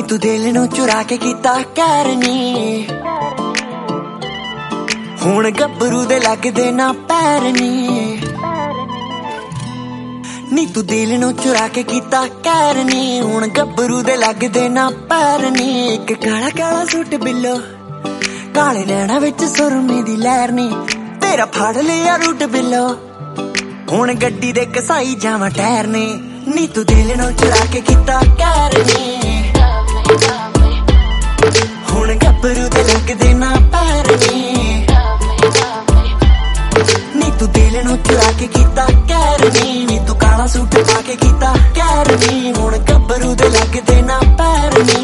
तू दिल नू चुरा के कीता कैर नी, हुण गब्बरू दे लगदे ना पैर नी। नी तू दिल नू चुरा के कीता कैर नी, हुण गब्बरू दे लगदे ना पैर नी। इक काला काला सूट बिल्लो, काले नैना विच सुरमे दी लहर नी, तेरा फड़ लिया रूट बिल्लो, हुण गड्डी दे घसाई जावां टैर ने। नी तू दिल नू चुरा के कीता कैर नी, हुण गब्बरू दे लगदे ना पैर नी। नी तू दिल नू चुरा के कीता कैर नी, नी तू काला सूट पा के कीता कैर नी, हुण गब्बरू दे लगदे ना पैर नी।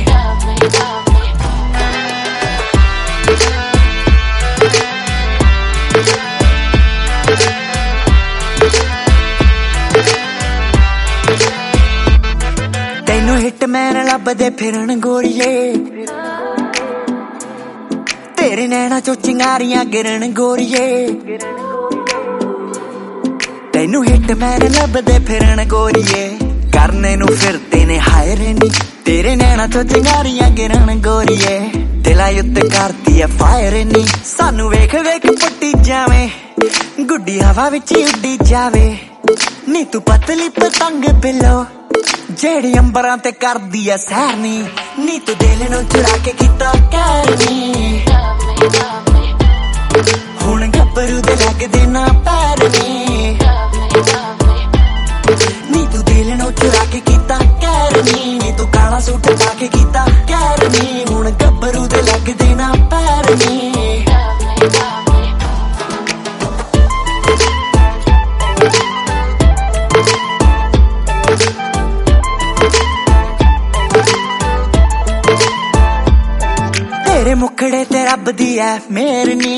तैनू हिटमैन लभदे फिरन गोरीए, तेरे नैना चो चिंगारियां गिरन गोरीए। तैनू हिटमैन लभदे फिरन गोरीए, करने नू फिरदे ने हायरे नी, तेरे नैना चो चिंगारियां गिरन गोरीए। दिला उत्ते करदी ऐ फायर नी, सानू वेख वेख पट्टी जावे, गुड्डी हवा विच उड्डी जावे। नी तू पतली पतंग बिल्लो, जेड़ी अंबरां ते करदी ऐ सैर नी। नी तू दिल नू चुरा के कीता कैर नी, हुण गब्बरू दे लगदे ना पैर नी। नी तू दिल नू चुरा के कीता कैर नी, नी तू काला सूट पा के कीता कैर नी, हुण गब्बरू दे लगदे ना पैर नी। तेरे मुखड़े ते रब दी ऐ मेहर नी,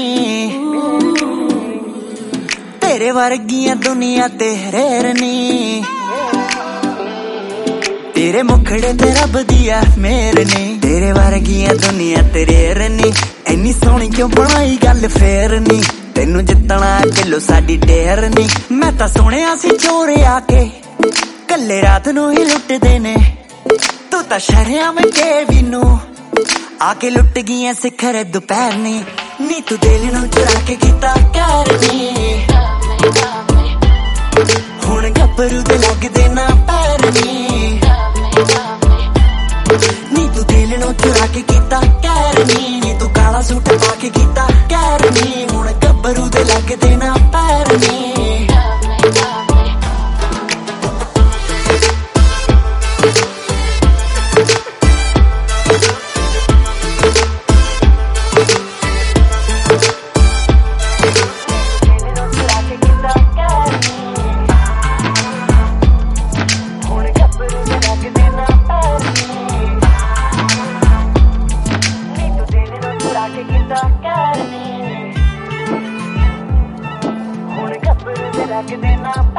तेरे वर्गियां दुनिया ते रेर नी। तेरे मुखड़े ते रब दी ऐ मेहर नी, तेरे वर्गियां दुनिया ते रेर नी। इन्नी सोहनी क्यों बनाई गल फेर नी, तेनू जितना किलो साडी ढेर नी। मैं तां सुणिया सी चोरे आके कल्ले रात नू ही लुटदे ने, तू तां शरेआम देवी नू आके लुट गईयां सिखर दोपहर नी। नी तू दिल नू चुरा के कीता कैर नी, हुण गब्बरू दे लगदे ना पैर नी। नी तू दिल नू चुरा के कीता कैर नी, नी तू काला सूट पा के कीता कैर नी, हुण गब्बरू दे लगदे ना पैर नी। Like it in